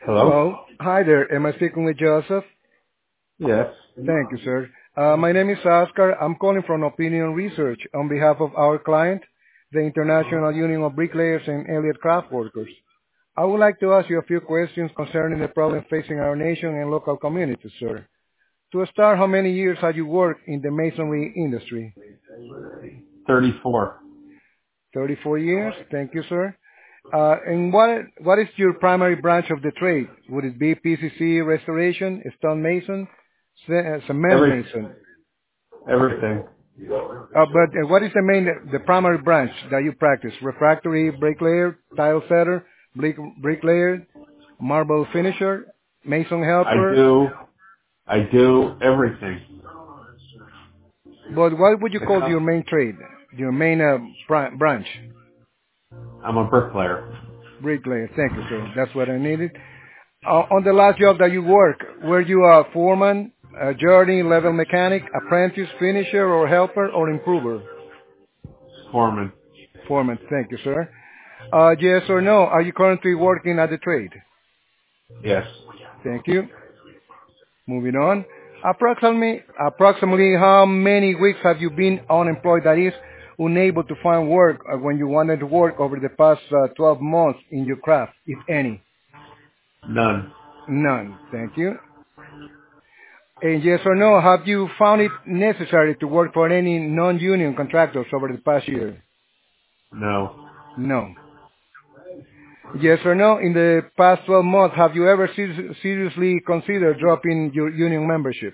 Hello? Hello. Hi there. Am I speaking with Joseph? Yes. Thank you, sir. My name is Oscar. I'm calling from Opinion Research on behalf of our client, the International Union of Bricklayers and Allied Craft Workers. I would like to ask you a few questions concerning the problem facing our nation and local communities, sir. To start, how many years have you worked in the masonry industry? 34. 34 years. Thank you, sir. And what is your primary branch of the trade? Would it be PCC restoration, stone mason, cement Every, mason? everything. But what is the primary branch that you practice? Refractory bricklayer, tile setter, bricklayer, marble finisher, mason I helper. do, I do everything. But what would you It's call up. your main trade? Your main branch? I'm a bricklayer. Bricklayer. Thank you, sir. That's what I needed. On the last job that you work, were you a foreman, a journey level mechanic, apprentice, finisher, or helper, or improver? Foreman. Foreman. Thank you, sir. Yes or no? Are you currently working at the trade? Yes. Thank you. Moving on. Approximately how many weeks have you been unemployed, that is, unable to find work when you wanted to work over the past 12 months in your craft, if any? None. None. Thank you. And yes or no, have you found it necessary to work for any non-union contractors over the past year? No. No. Yes or no, in the past 12 months, have you ever seriously considered dropping your union membership?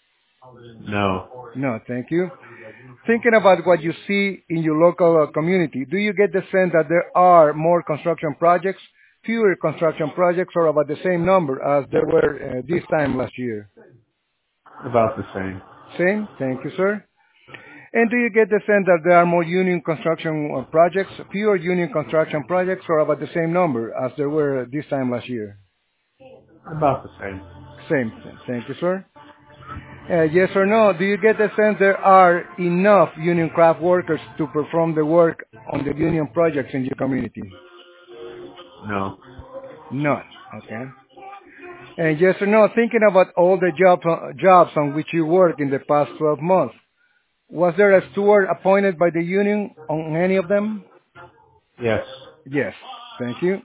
No. No, thank you. Thinking about what you see in your local community, do you get the sense that there are more construction projects, fewer construction projects, or about the same number as there were this time last year? About the same. Same? Thank you, sir. And do you get the sense that there are more union construction projects, fewer union construction projects, or about the same number as there were this time last year? About the same. Same. Thank you, sir. Yes or no, do you get the sense there are enough union craft workers to perform the work on the union projects in your community? No. None. Okay. And yes or no, thinking about all the jobs on which you worked in the past 12 months, was there a steward appointed by the union on any of them? Yes. Yes. Thank you.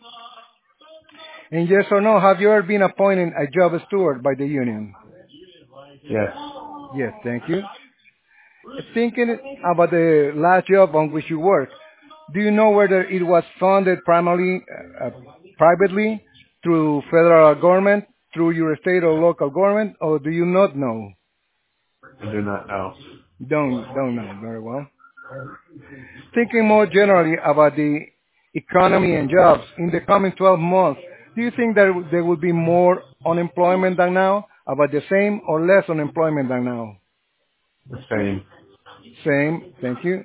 And yes or no, have you ever been appointed a job steward by the union? Yes. Yes. Thank you. Thinking about the last job on which you worked, do you know whether it was funded primarily privately through federal government, through your state or local government, or do you not know? I do not know. Don't know very well. Thinking more generally about the economy and jobs in the coming 12 months, do you think that there will be more unemployment than now, about the same or less unemployment than now? The same. Same. Thank you.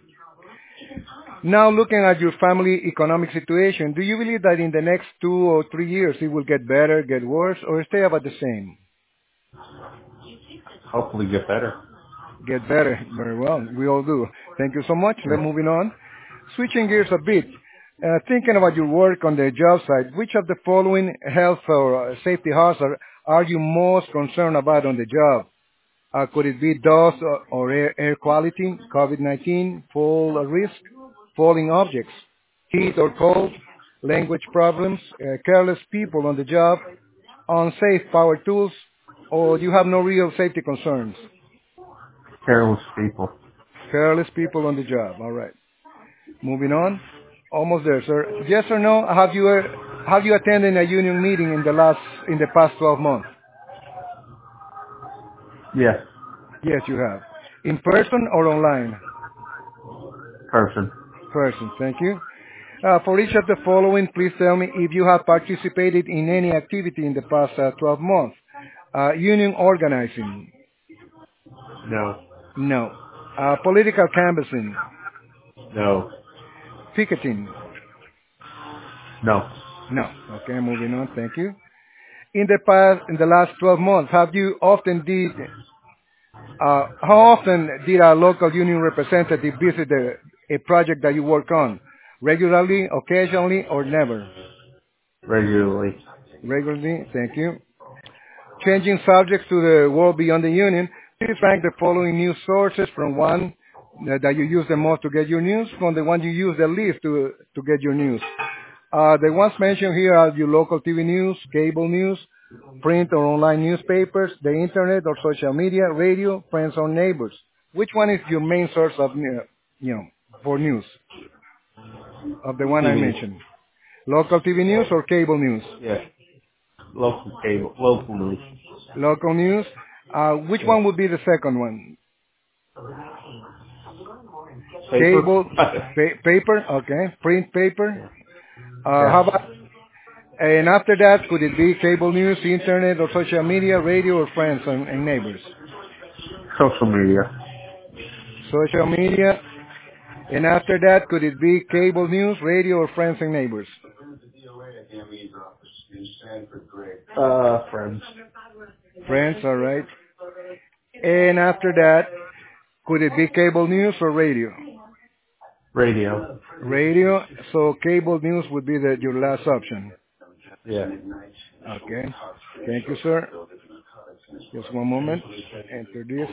Now, looking at your family economic situation, do you believe that in the next 2 or 3 years it will get better, get worse, or stay about the same? Hopefully get better. Get better. Very well. We all do. Thank you so much. Let's Yes. moving on. Switching gears a bit, thinking about your work on the job site, which of the following health or safety hazards are you most concerned about on the job? Could it be dust or air quality, COVID-19, fall risk, falling objects, heat or cold, language problems, careless people on the job, unsafe power tools, or you have no real safety concerns? Careless people. Careless people on the job. All right. Moving on. Almost there, sir. Yes or no? Have you attended a union meeting in the past 12 months? Yes. Yes, you have. In person or online? Person. Person. Thank you. For each of the following, please tell me if you have participated in any activity in the past 12 months. Union organizing? No. No. Political canvassing? No. Picketing? No. No. Okay, moving on. Thank you. In the last 12 months, how often did a local union representative visit a project that you work on? Regularly, occasionally, or never? Regularly. Regularly, thank you. Changing subjects to the world beyond the Union, please rank the following news sources from one that you use the most to get your news from the one you use the least to get your news. The ones mentioned here are your local TV news, cable news, print or online newspapers, the internet or social media, radio, friends or neighbors. Which one is your main source of, for news of the one I TV. mentioned? Local TV news or cable news? Yeah. Local cable. Local news. Local news. Which Yeah. one would be the second one? Paper. Cable, paper, okay, print paper. How Yeah. about, and after that, could it be cable news, internet or social media, radio or friends and neighbors? Social media. Social media. And after that, could it be cable news, radio or friends and neighbors? Friends. Friends, all right. And after that, could it be cable news or radio? Radio. Radio. So cable news would be your last option. Yeah. Okay. Thank you, sir. Just one moment. Enter this.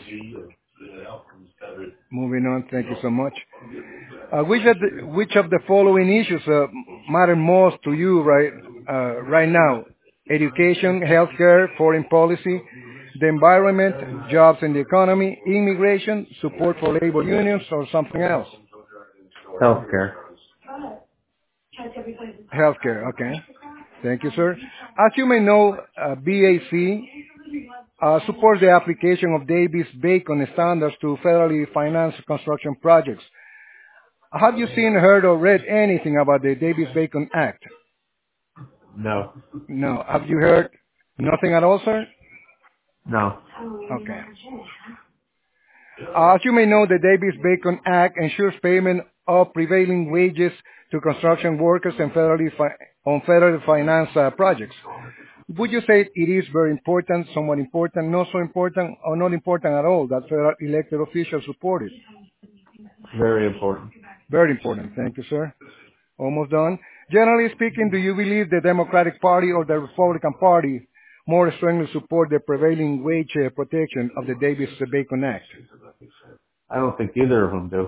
Moving on. Thank you so much. Which of the following issues matter most to you right now? Education, healthcare, foreign policy, the environment, jobs and the economy, immigration, support for labor unions, or something else? Healthcare. Healthcare. Okay. Thank you, sir. As you may know, BAC supports the application of Davis-Bacon standards to federally financed construction projects. Have you seen, heard, or read anything about the Davis-Bacon Act? No. No. Have you heard nothing at all, sir? No. Okay. As you may know, the Davis-Bacon Act ensures payment of prevailing wages to construction workers and on federally financed projects. Would you say it is very important, somewhat important, not so important, or not important at all that federal elected officials support it? Very important. Very important. Thank you, sir. Almost done. Generally speaking, do you believe the Democratic Party or the Republican Party more strongly support the prevailing wage protection of the Davis-Bacon Act? I don't think either of them do.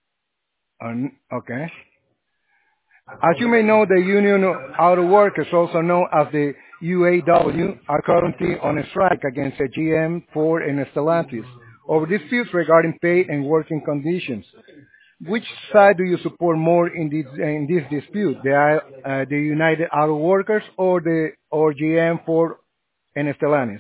Okay. As you may know, the Union Auto Workers, also known as the UAW, are currently on a strike against GM, Ford, and Stellantis over disputes regarding pay and working conditions. Which side do you support more in this dispute? The United Auto Workers or GM, Ford, and Stellantis?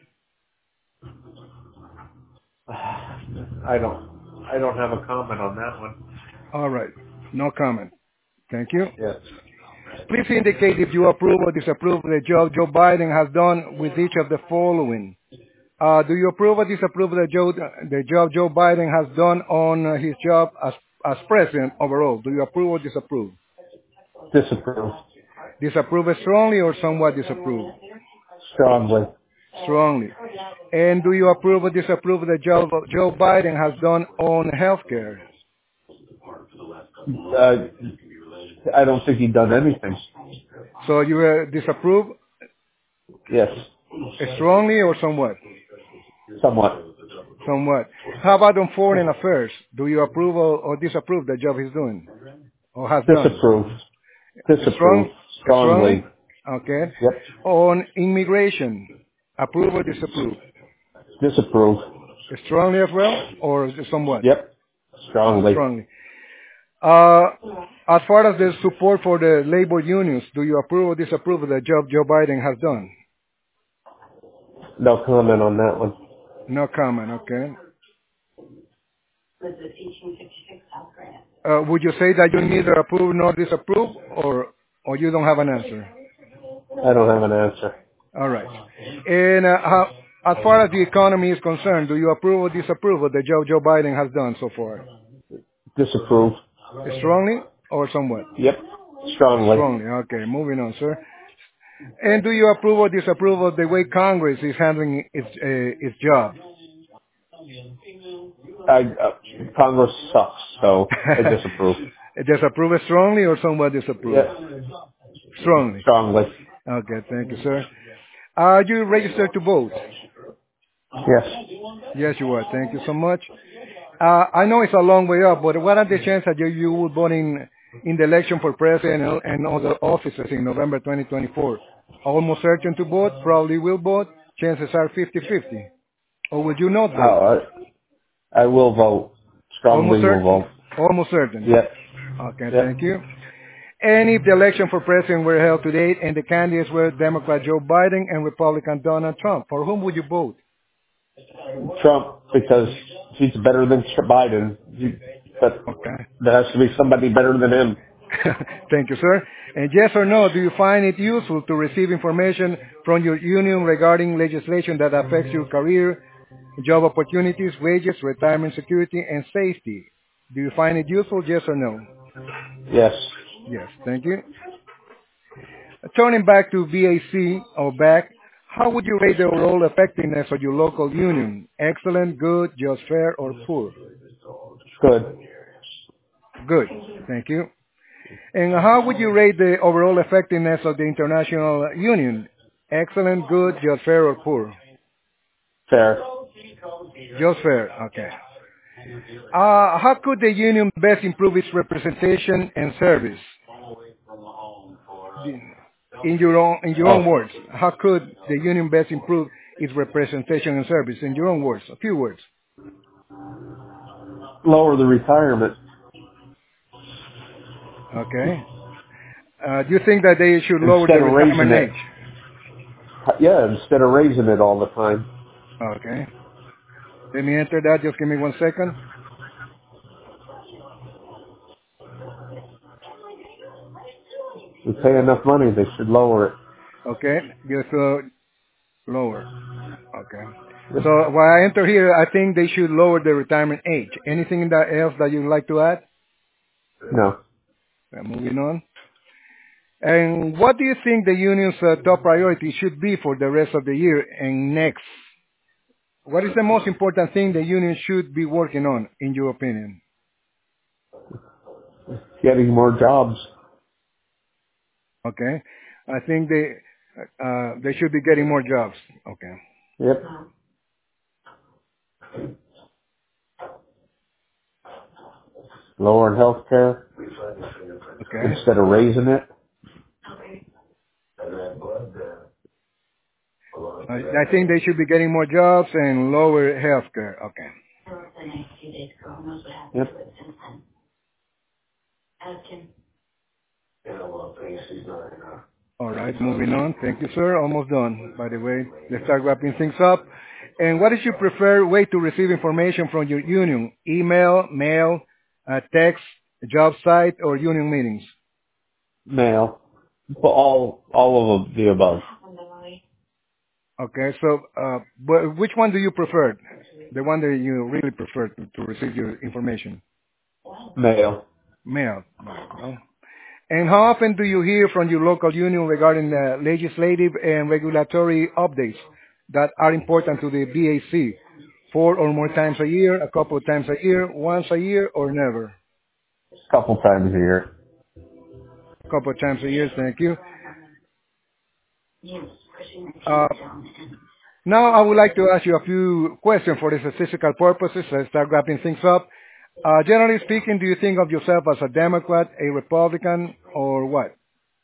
I don't have a comment on that one. All right. No comment. Thank you. Yes. Please indicate if you approve or disapprove the job Joe Biden has done with each of the following. Do you approve or disapprove the job Joe Biden has done on his job as president overall? Do you approve or disapprove? Disapprove. Disapprove strongly or somewhat disapprove? Strongly. Strongly. And do you approve or disapprove the job Joe Biden has done on healthcare? I don't think he's done anything. So you disapprove Yes. strongly or somewhat? Somewhat. Somewhat. How about on foreign affairs? Do you approve or disapprove the job he's doing or has done? Disapprove. Disapprove. Strongly. Okay. Yep. On immigration, approve or disapprove? Disapprove. Strongly as well or somewhat? Yep. Strongly. Strongly. As far as the support for the labor unions, do you approve or disapprove of the job Joe Biden has done? No comment on that one. No comment, okay. Would you say that you neither approve nor disapprove, or you don't have an answer? I don't have an answer. All right. And as far as the economy is concerned, do you approve or disapprove of the job Joe Biden has done so far? Disapprove. Strongly or somewhat? Yep. Strongly. Strongly. Okay, moving on, sir. And do you approve or disapprove of the way Congress is handling its job? Congress sucks, so I disapprove. Disapprove strongly or somewhat disapprove? Yeah. Strongly. Strongly. Okay, thank you, sir. Are you registered to vote? Yes. Yes, you are. Thank you so much. I know it's a long way up, but what are the chances that you will vote in the election for president and other offices in November 2024? Almost certain to vote, probably will vote, chances are 50-50. Or would you not vote? I will vote. Almost Strongly will certain? vote. Almost certain. Yep. Okay, Yep. thank you. And if the election for president were held today and the candidates were Democrat Joe Biden and Republican Donald Trump, for whom would you vote? Trump, because he's better than Biden. But Okay. there has to be somebody better than him. Thank you, sir. And yes or no, do you find it useful to receive information from your union regarding legislation that affects your career, job opportunities, wages, retirement security, and safety? Do you find it useful, yes or no? Yes. Yes, thank you. Turning back to BAC or back, how would you rate the overall effectiveness of your local union? Excellent, good, just fair, or poor? Good. Good, thank you. And how would you rate the overall effectiveness of the international union? Excellent, good, just fair, or poor? Fair. Just fair, okay. How could the union best improve its representation and service? In your own Oh, words, how could the union best improve its representation and service? In your own words, a few words. lower the retirement. Okay. Do you think that they should lower Instead the of raising retirement it. age? Yeah, instead of raising it all the time. Okay. Let me enter that. Just give me 1 second. We pay enough money, they should lower it. Okay. Just lower. Okay. So while I enter here, I think they should lower the retirement age. Anything else that you'd like to add? No. Moving on. And what do you think the union's top priority should be for the rest of the year and next? What is the most important thing the union should be working on, in your opinion? Getting more jobs. Okay. I think they should be getting more jobs. Okay. Yep. Lowering health care Okay. instead of raising it. I think they should be getting more jobs and lower health care. Okay. Yep. All right. Moving on. Thank you, sir. Almost done, by the way. Let's start wrapping things up. And what is your preferred way to receive information from your union? Email, mail, text, job site, or union meetings? Mail. All of the above. Okay. So, but which one do you prefer? The one that you really prefer to receive your information? Mail. Mail. Well, and how often do you hear from your local union regarding legislative and regulatory updates that are important to the BAC? 4 or more times a year, a couple of times a year, once a year, or never? A couple times a year. A couple of times a year, thank you. Uh, Now I would like to ask you a few questions for the statistical purposes. Let's start wrapping things up. Generally speaking, do you think of yourself as a Democrat, a Republican, or what?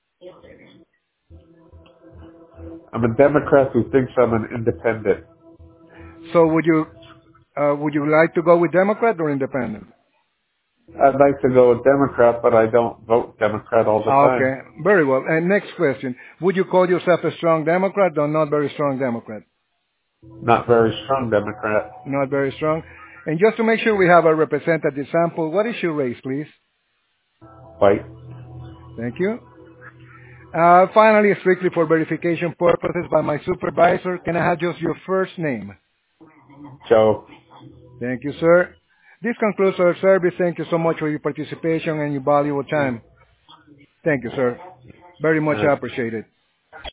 I'm a Democrat who thinks I'm an independent. So would you like to go with Democrat or Independent? I'd like to go with Democrat, but I don't vote Democrat all the time. Okay, very well. And next question. Would you call yourself a strong Democrat or not very strong Democrat? Not very strong Democrat. Not very strong. And just to make sure we have a representative sample, what is your race, please? White. Thank you. Finally, strictly for verification purposes by my supervisor, can I have just your first name? Joe. Thank you, sir. This concludes our service. Thank you so much for your participation and your valuable time. Thank you, sir. Very much appreciated.